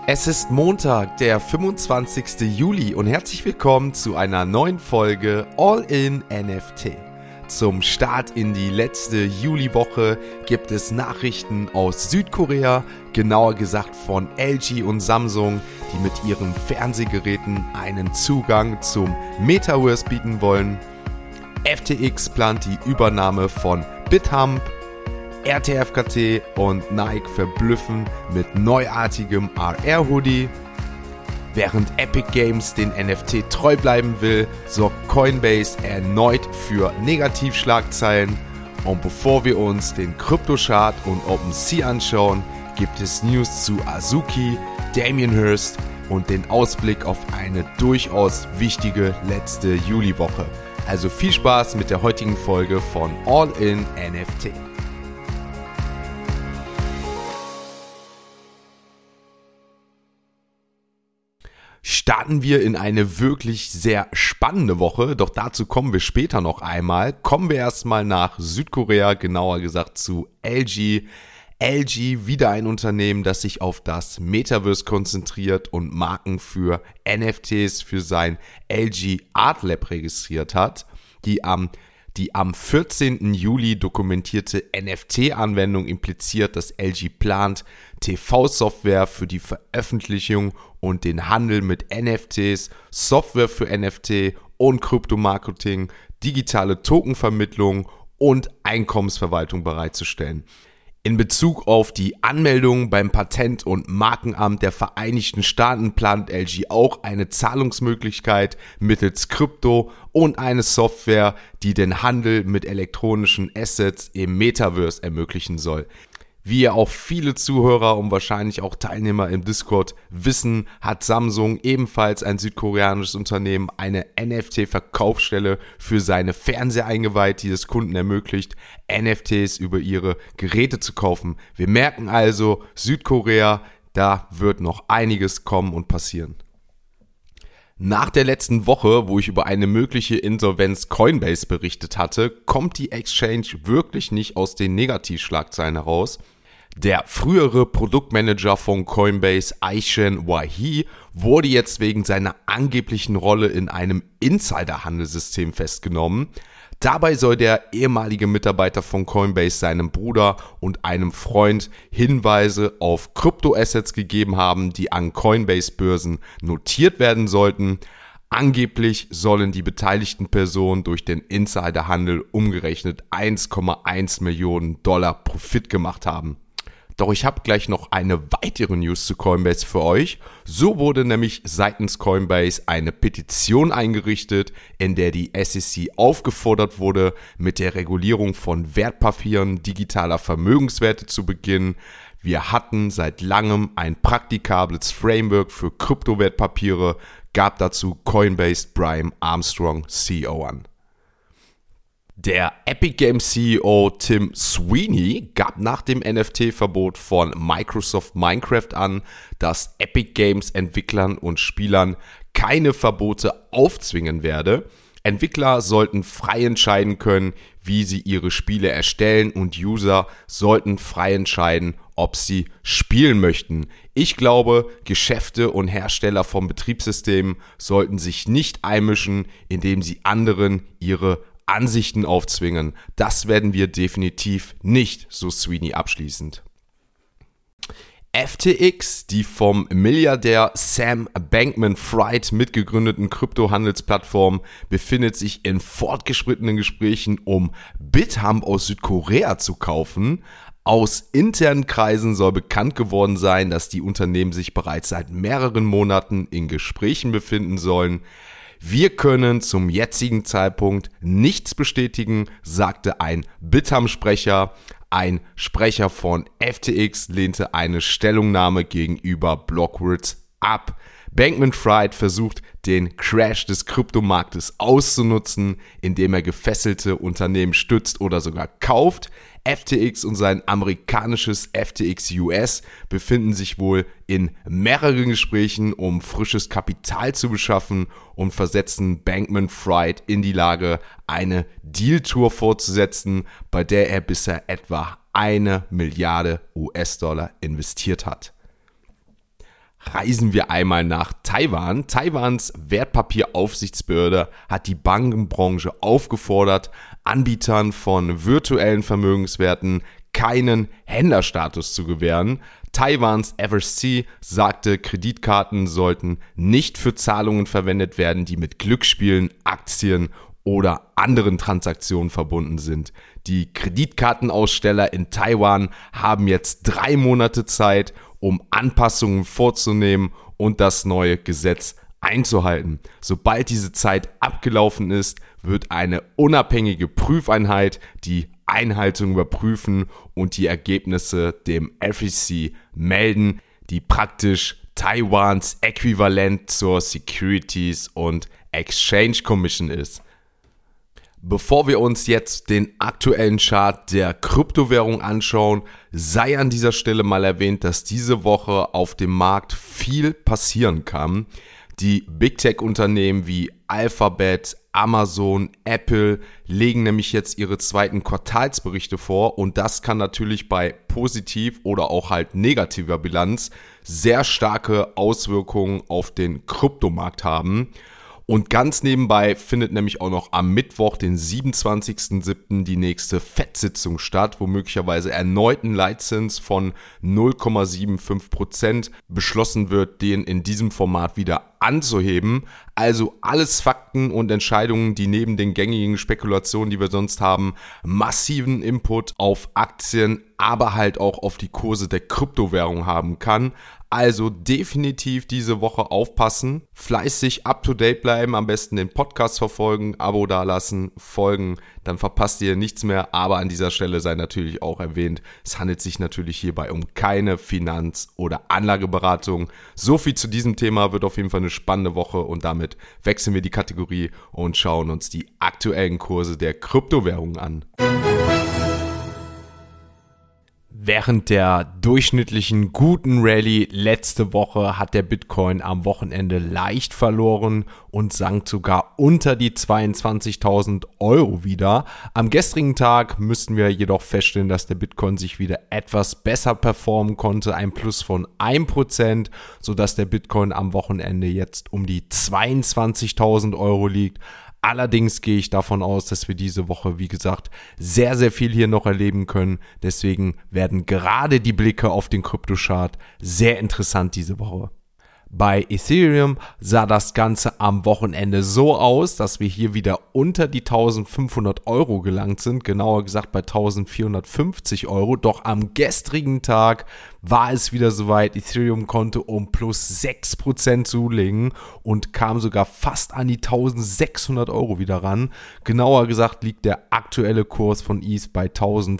Es ist Montag, der 25. Juli und herzlich willkommen zu einer neuen Folge All in NFT. Zum Start in die letzte Juliwoche gibt es Nachrichten aus Südkorea, genauer gesagt von LG und Samsung, die mit ihren Fernsehgeräten einen Zugang zum Metaverse bieten wollen. FTX plant die Übernahme von BitHump. RTFKT und Nike verblüffen mit neuartigem AR-Hoodie. Während Epic Games den NFT treu bleiben will, sorgt Coinbase erneut für Negativschlagzeilen. Und bevor wir uns den Kryptochart und OpenSea anschauen, gibt es News zu Azuki, Damien Hirst und den Ausblick auf eine durchaus wichtige letzte Juliwoche. Also viel Spaß mit der heutigen Folge von All in NFT. Starten wir in eine wirklich sehr spannende Woche, doch dazu kommen wir später noch einmal. Kommen wir erstmal nach Südkorea, genauer gesagt zu LG. LG, wieder ein Unternehmen, das sich auf das Metaverse konzentriert und Marken für NFTs für sein LG Art Lab registriert hat, die am 14. Juli dokumentierte NFT-Anwendung impliziert, dass LG plant, TV-Software für die Veröffentlichung und den Handel mit NFTs, Software für NFT und Kryptomarketing, digitale Tokenvermittlung und Einkommensverwaltung bereitzustellen. In Bezug auf die Anmeldung beim Patent- und Markenamt der Vereinigten Staaten plant LG auch eine Zahlungsmöglichkeit mittels Krypto und eine Software, die den Handel mit elektronischen Assets im Metaverse ermöglichen soll. Wie ja auch viele Zuhörer und wahrscheinlich auch Teilnehmer im Discord wissen, hat Samsung, ebenfalls ein südkoreanisches Unternehmen, eine NFT-Verkaufsstelle für seine Fernseher eingeweiht, die es Kunden ermöglicht, NFTs über ihre Geräte zu kaufen. Wir merken also, Südkorea, da wird noch einiges kommen und passieren. Nach der letzten Woche, wo ich über eine mögliche Insolvenz Coinbase berichtet hatte, kommt die Exchange wirklich nicht aus den Negativschlagzeilen heraus. Der frühere Produktmanager von Coinbase, Aishen Wahi, wurde jetzt wegen seiner angeblichen Rolle in einem Insiderhandelssystem festgenommen. Dabei soll der ehemalige Mitarbeiter von Coinbase seinem Bruder und einem Freund Hinweise auf Kryptoassets gegeben haben, die an Coinbase-Börsen notiert werden sollten. Angeblich sollen die beteiligten Personen durch den Insiderhandel umgerechnet 1,1 Millionen Dollar Profit gemacht haben. Doch ich habe gleich noch eine weitere News zu Coinbase für euch. So wurde nämlich seitens Coinbase eine Petition eingerichtet, in der die SEC aufgefordert wurde, mit der Regulierung von Wertpapieren digitaler Vermögenswerte zu beginnen. Wir hatten seit langem ein praktikables Framework für Kryptowertpapiere, gab dazu Coinbase Brian Armstrong, CEO, an. Der Epic Games CEO Tim Sweeney gab nach dem NFT-Verbot von Microsoft Minecraft an, dass Epic Games Entwicklern und Spielern keine Verbote aufzwingen werde. Entwickler sollten frei entscheiden können, wie sie ihre Spiele erstellen, und User sollten frei entscheiden, ob sie spielen möchten. Ich glaube, Geschäfte und Hersteller von Betriebssystemen sollten sich nicht einmischen, indem sie anderen ihre Ansichten aufzwingen. Das werden wir definitiv nicht, so Sweeney abschließend. FTX, die vom Milliardär Sam Bankman-Fried mitgegründeten Kryptohandelsplattform, befindet sich in fortgeschrittenen Gesprächen, um BitHump aus Südkorea zu kaufen. Aus internen Kreisen soll bekannt geworden sein, dass die Unternehmen sich bereits seit mehreren Monaten in Gesprächen befinden sollen. Wir können zum jetzigen Zeitpunkt nichts bestätigen, sagte ein BitHump-Sprecher. Ein Sprecher von FTX lehnte eine Stellungnahme gegenüber Blockwords ab. Bankman-Fried versucht, den Crash des Kryptomarktes auszunutzen, indem er gefesselte Unternehmen stützt oder sogar kauft. FTX und sein amerikanisches FTX US befinden sich wohl in mehreren Gesprächen, um frisches Kapital zu beschaffen, und versetzen Bankman-Fried in die Lage, eine Deal-Tour fortzusetzen, bei der er bisher etwa 1 Milliarde US-Dollar investiert hat. reisen wir einmal nach Taiwan. Taiwans Wertpapieraufsichtsbehörde hat die Bankenbranche aufgefordert, Anbietern von virtuellen Vermögenswerten keinen Händlerstatus zu gewähren. Taiwans FSC sagte, Kreditkarten sollten nicht für Zahlungen verwendet werden, die mit Glücksspielen, Aktien oder anderen Transaktionen verbunden sind. Die Kreditkartenaussteller in Taiwan haben jetzt 3 Monate Zeit, um Anpassungen vorzunehmen und das neue Gesetz einzuhalten. Sobald diese Zeit abgelaufen ist, wird eine unabhängige Prüfeinheit die Einhaltung überprüfen und die Ergebnisse dem FEC melden, die praktisch Taiwans Äquivalent zur Securities and Exchange Commission ist. Bevor wir uns jetzt den aktuellen Chart der Kryptowährung anschauen, sei an dieser Stelle mal erwähnt, dass diese Woche auf dem Markt viel passieren kann. Die Big Tech Unternehmen wie Alphabet, Amazon, Apple legen nämlich jetzt ihre zweiten Quartalsberichte vor und das kann natürlich bei positiv oder auch halt negativer Bilanz sehr starke Auswirkungen auf den Kryptomarkt haben. Und ganz nebenbei findet nämlich auch noch am Mittwoch, den 27.07. die nächste FED-Sitzung statt, wo möglicherweise erneut ein Leitzins von 0,75% beschlossen wird, den in diesem Format wieder anzuheben. Also alles Fakten und Entscheidungen, die neben den gängigen Spekulationen, die wir sonst haben, massiven Input auf Aktien, aber halt auch auf die Kurse der Kryptowährung haben kann. Also definitiv diese Woche aufpassen, fleißig up-to-date bleiben, am besten den Podcast verfolgen, Abo dalassen, folgen, dann verpasst ihr nichts mehr. Aber an dieser Stelle sei natürlich auch erwähnt, es handelt sich natürlich hierbei um keine Finanz- oder Anlageberatung. So viel zu diesem Thema, wird auf jeden Fall eine spannende Woche und damit wechseln wir die Kategorie und schauen uns die aktuellen Kurse der Kryptowährungen an. Während der durchschnittlichen guten Rallye letzte Woche hat der Bitcoin am Wochenende leicht verloren und sank sogar unter die 22.000 Euro wieder. Am gestrigen Tag müssten wir jedoch feststellen, dass der Bitcoin sich wieder etwas besser performen konnte, ein Plus von 1%, sodass der Bitcoin am Wochenende jetzt um die 22.000 Euro liegt. Allerdings gehe ich davon aus, dass wir diese Woche, wie gesagt, sehr, sehr viel hier noch erleben können. Deswegen werden gerade die Blicke auf den Kryptochart sehr interessant diese Woche. Bei Ethereum sah das Ganze am Wochenende so aus, dass wir hier wieder unter die 1.500 Euro gelangt sind, genauer gesagt bei 1.450 Euro. Doch am gestrigen Tag war es wieder soweit. Ethereum konnte um plus 6% zulegen und kam sogar fast an die 1.600 Euro wieder ran. Genauer gesagt liegt der aktuelle Kurs von ETH bei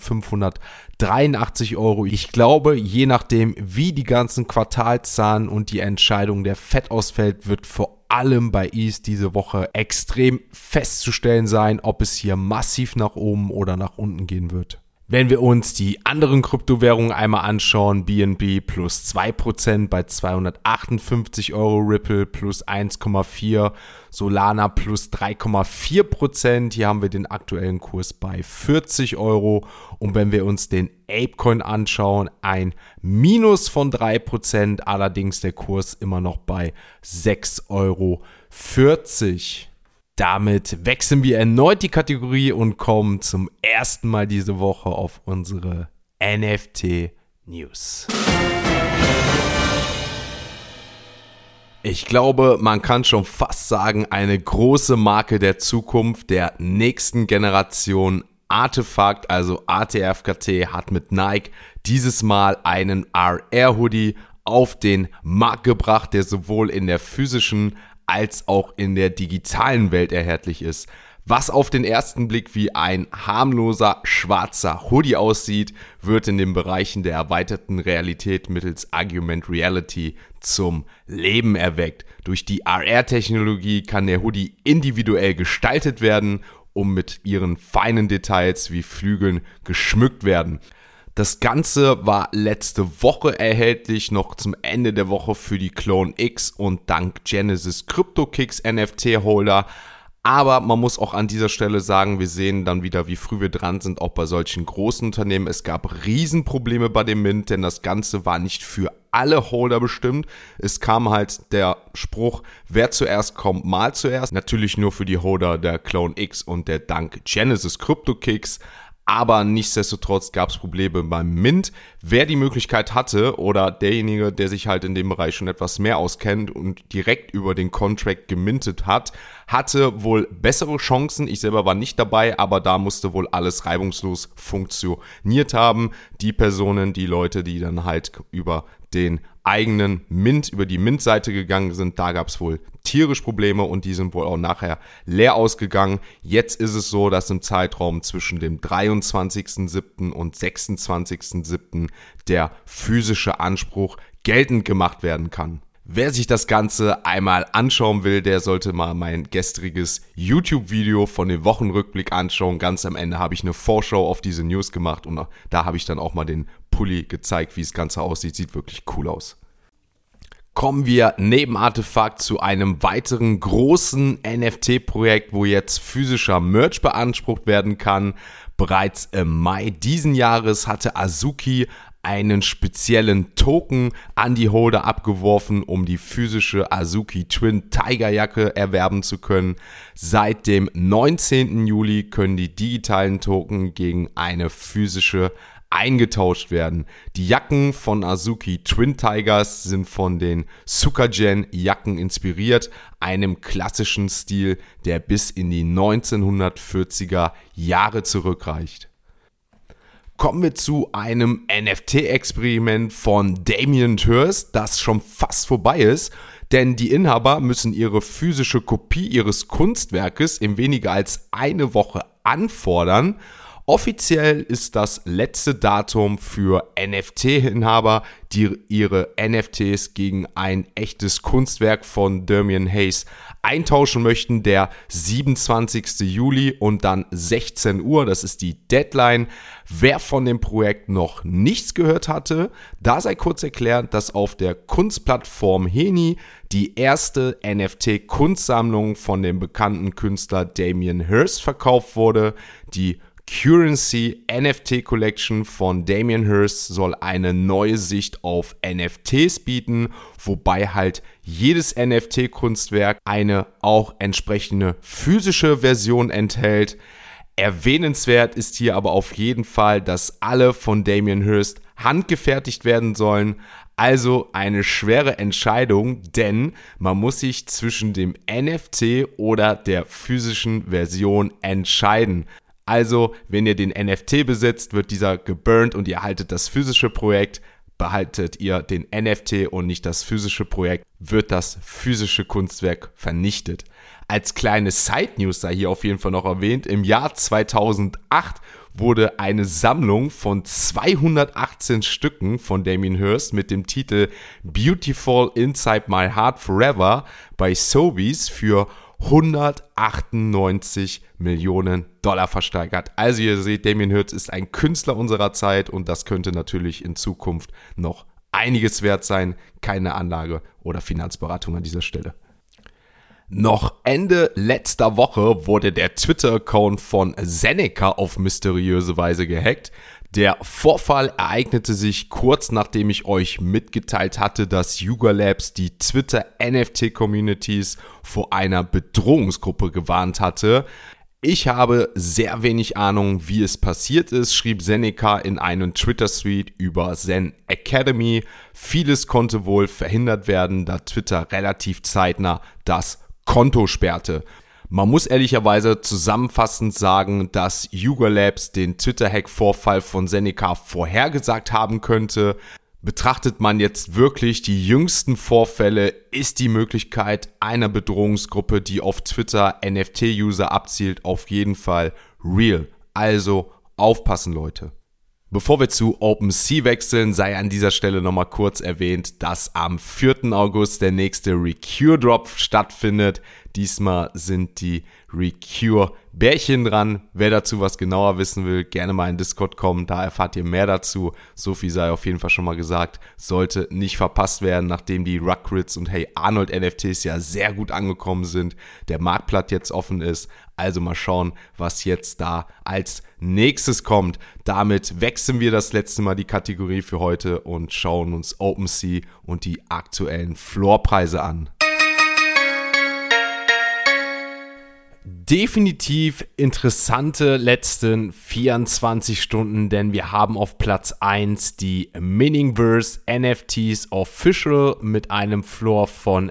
1.583 Euro. Ich glaube, je nachdem, wie die ganzen Quartalszahlen und die Entscheidung der FED ausfällt, wird vor allem bei ETH diese Woche extrem festzustellen sein, ob es hier massiv nach oben oder nach unten gehen wird. Wenn wir uns die anderen Kryptowährungen einmal anschauen, BNB plus 2% bei 258 Euro, Ripple plus 1,4%, Solana plus 3,4%, hier haben wir den aktuellen Kurs bei 40 Euro. Und wenn wir uns den Apecoin anschauen, ein Minus von 3%, allerdings der Kurs immer noch bei 6,40 Euro. Damit wechseln wir erneut die Kategorie und kommen zum ersten Mal diese Woche auf unsere NFT-News. Ich glaube, man kann schon fast sagen, eine große Marke der Zukunft der nächsten Generation. Artefakt, also ATFKT, hat mit Nike dieses Mal einen RR-Hoodie auf den Markt gebracht, der sowohl in der physischen als auch in der digitalen Welt erhältlich ist. Was auf den ersten Blick wie ein harmloser schwarzer Hoodie aussieht, wird in den Bereichen der erweiterten Realität mittels Augmented Reality zum Leben erweckt. Durch die AR-Technologie kann der Hoodie individuell gestaltet werden, um mit ihren feinen Details wie Flügeln geschmückt werden. Das Ganze war letzte Woche erhältlich, noch zum Ende der Woche für die Clone X und dank Genesis CryptoKicks NFT-Holder. Aber man muss auch an dieser Stelle sagen, wir sehen dann wieder, wie früh wir dran sind, auch bei solchen großen Unternehmen. Es gab Riesenprobleme bei dem Mint, denn das Ganze war nicht für alle Holder bestimmt. Es kam halt der Spruch, wer zuerst kommt, mal zuerst. Natürlich nur für die Holder der Clone X und der Dank Genesis CryptoKicks. Aber nichtsdestotrotz gab es Probleme beim Mint. Wer die Möglichkeit hatte oder derjenige, der sich halt in dem Bereich schon etwas mehr auskennt und direkt über den Contract gemintet hat, hatte wohl bessere Chancen. Ich selber war nicht dabei, aber da musste wohl alles reibungslos funktioniert haben. Die Personen, die Leute, die dann halt über den eigenen Mint, über die Mint-Seite gegangen sind, da gab es wohl tierisch Probleme und die sind wohl auch nachher leer ausgegangen. Jetzt ist es so, dass im Zeitraum zwischen dem 23.07. und 26.07. der physische Anspruch geltend gemacht werden kann. Wer sich das Ganze einmal anschauen will, der sollte mal mein gestriges YouTube-Video von dem Wochenrückblick anschauen. Ganz am Ende habe ich eine Vorschau auf diese News gemacht und da habe ich dann auch mal den Pulli gezeigt, wie das Ganze aussieht. Sieht wirklich cool aus. Kommen wir neben Artefakt zu einem weiteren großen NFT-Projekt, wo jetzt physischer Merch beansprucht werden kann. Bereits im Mai diesen Jahres hatte Azuki einen speziellen Token an die Holder abgeworfen, um die physische Azuki Twin Tiger Jacke erwerben zu können. Seit dem 19. Juli können die digitalen Token gegen eine physische eingetauscht werden. Die Jacken von Azuki Twin Tigers sind von den Sukagen Jacken inspiriert, einem klassischen Stil, der bis in die 1940er Jahre zurückreicht. Kommen wir zu einem NFT-Experiment von Damien Hirst, das schon fast vorbei ist, denn die Inhaber müssen ihre physische Kopie ihres Kunstwerkes in weniger als eine Woche anfordern. Offiziell ist das letzte Datum für NFT-Inhaber, die ihre NFTs gegen ein echtes Kunstwerk von Damien Hirst eintauschen möchten, der 27. Juli und dann 16 Uhr, das ist die Deadline. Wer von dem Projekt noch nichts gehört hatte, da sei kurz erklärt, dass auf der Kunstplattform Heni die erste NFT-Kunstsammlung von dem bekannten Künstler Damien Hirst verkauft wurde. Die Currency NFT Collection von Damien Hirst soll eine neue Sicht auf NFTs bieten, wobei halt jedes NFT-Kunstwerk eine auch entsprechende physische Version enthält. Erwähnenswert ist hier aber auf jeden Fall, dass alle von Damien Hirst handgefertigt werden sollen. Also eine schwere Entscheidung, denn man muss sich zwischen dem NFT oder der physischen Version entscheiden. Also, wenn ihr den NFT besitzt, wird dieser geburnt und ihr haltet das physische Projekt. Behaltet ihr den NFT und nicht das physische Projekt, wird das physische Kunstwerk vernichtet. Als kleine Side-News sei hier auf jeden Fall noch erwähnt, im Jahr 2008 wurde eine Sammlung von 218 Stücken von Damien Hirst mit dem Titel Beautiful Inside My Heart Forever bei Sotheby's für 198 Millionen Dollar versteigert. Also ihr seht, Damien Hirst ist ein Künstler unserer Zeit und das könnte natürlich in Zukunft noch einiges wert sein. Keine Anlage oder Finanzberatung an dieser Stelle. Noch Ende letzter Woche wurde der Twitter-Account von Seneca auf mysteriöse Weise gehackt. Der Vorfall ereignete sich kurz nachdem ich euch mitgeteilt hatte, dass Yuga Labs die Twitter-NFT-Communities vor einer Bedrohungsgruppe gewarnt hatte. Ich habe sehr wenig Ahnung, wie es passiert ist, schrieb Seneca in einem Twitter-Tweet über Zen Academy. Vieles konnte wohl verhindert werden, da Twitter relativ zeitnah das Konto sperrte. Man muss ehrlicherweise zusammenfassend sagen, dass Yuga Labs den Twitter-Hack-Vorfall von Seneca vorhergesagt haben könnte. Betrachtet man jetzt wirklich die jüngsten Vorfälle, ist die Möglichkeit einer Bedrohungsgruppe, die auf Twitter NFT-User abzielt, auf jeden Fall real. Also aufpassen, Leute. Bevor wir zu OpenSea wechseln, sei an dieser Stelle nochmal kurz erwähnt, dass am 4. August der nächste Recure Drop stattfindet. Diesmal sind die Recure-Bärchen dran. Wer dazu was genauer wissen will, gerne mal in Discord kommen, da erfahrt ihr mehr dazu. So viel sei auf jeden Fall schon mal gesagt. Sollte nicht verpasst werden, nachdem die Rugrats und Hey Arnold NFTs ja sehr gut angekommen sind, der Marktplatz jetzt offen ist. Also mal schauen, was jetzt da als nächstes kommt. Damit wechseln wir das letzte Mal die Kategorie für heute und schauen uns OpenSea und die aktuellen Floorpreise an. Definitiv interessante letzten 24 Stunden, denn wir haben auf Platz 1 die Miniverse NFTs Official mit einem Floor von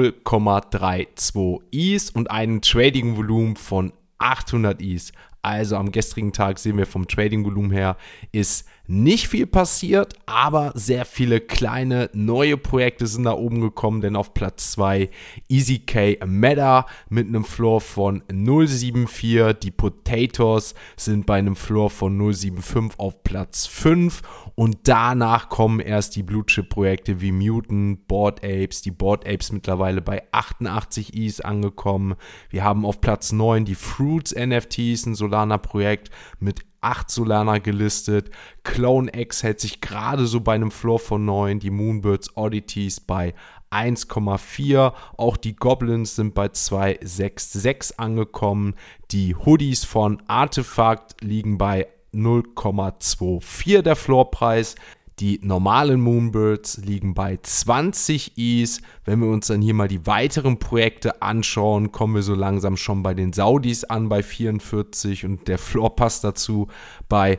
0,32 ETH und einem Trading-Volumen von 800 ETH. Also am gestrigen Tag sehen wir vom Trading-Volumen her, ist nicht viel passiert, aber sehr viele kleine neue Projekte sind da oben gekommen, denn auf Platz 2 EasyK Meta mit einem Floor von 0,74, die Potatoes sind bei einem Floor von 0,75 auf Platz 5 und danach kommen erst die Blue-Chip-Projekte wie Mutant, Bored Apes, die Bored Apes mittlerweile bei 88 ETH angekommen. Wir haben auf Platz 9 die Fruits NFTs, ein Solana-Projekt mit 8 Solana gelistet. CloneX hält sich gerade so bei einem Floor von 9. Die Moonbirds Oddities bei 1,4. Auch die Goblins sind bei 2,66 angekommen. Die Hoodies von Artefakt liegen bei 0,24 der Floorpreis. Die normalen Moonbirds liegen bei 20 ETH. Wenn wir uns dann hier mal die weiteren Projekte anschauen, kommen wir so langsam schon bei den Saudis an bei 44 und der Floorpass dazu bei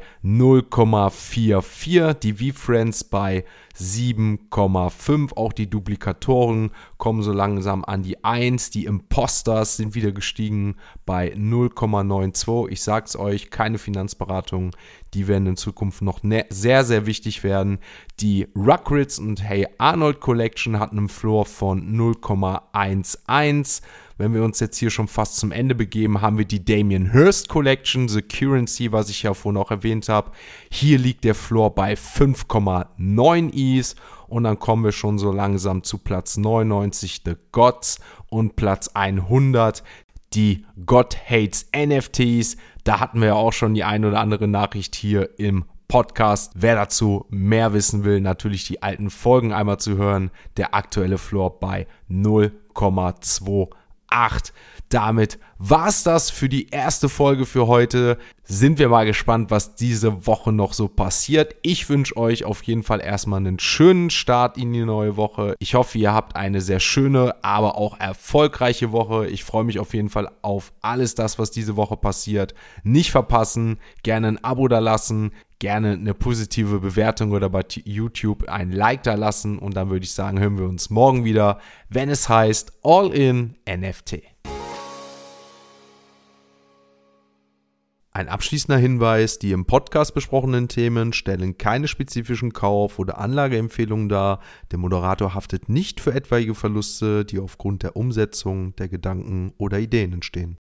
0,44. Die V-Friends bei 7,5. Auch die Duplikatoren kommen so langsam an die 1. Die Imposters sind wieder gestiegen bei 0,92. Ich sag's euch, keine Finanzberatung. Die werden in Zukunft noch sehr, sehr wichtig werden. Die Rugrats und Hey Arnold Collection hatten einen Floor von 0,11. Wenn wir uns jetzt hier schon fast zum Ende begeben, haben wir die Damien Hirst Collection, The Currency, was ich ja vorhin auch erwähnt habe. Hier liegt der Floor bei 5,9 ETH und dann kommen wir schon so langsam zu Platz 99, The Gods und Platz 100, die God Hates NFTs. Da hatten wir ja auch schon die ein oder andere Nachricht hier im Podcast. Wer dazu mehr wissen will, natürlich die alten Folgen einmal zu hören. Der aktuelle Floor bei 0,28. Damit war's das für die erste Folge für heute. Sind wir mal gespannt, was diese Woche noch so passiert. Ich wünsche euch auf jeden Fall erstmal einen schönen Start in die neue Woche. Ich hoffe, ihr habt eine sehr schöne, aber auch erfolgreiche Woche. Ich freue mich auf jeden Fall auf alles das, was diese Woche passiert. Nicht verpassen, gerne ein Abo da lassen, gerne eine positive Bewertung oder bei YouTube ein Like da lassen. Und dann würde ich sagen, hören wir uns morgen wieder, wenn es heißt All in NFT. Ein abschließender Hinweis, die im Podcast besprochenen Themen stellen keine spezifischen Kauf- oder Anlageempfehlungen dar. Der Moderator haftet nicht für etwaige Verluste, die aufgrund der Umsetzung der Gedanken oder Ideen entstehen.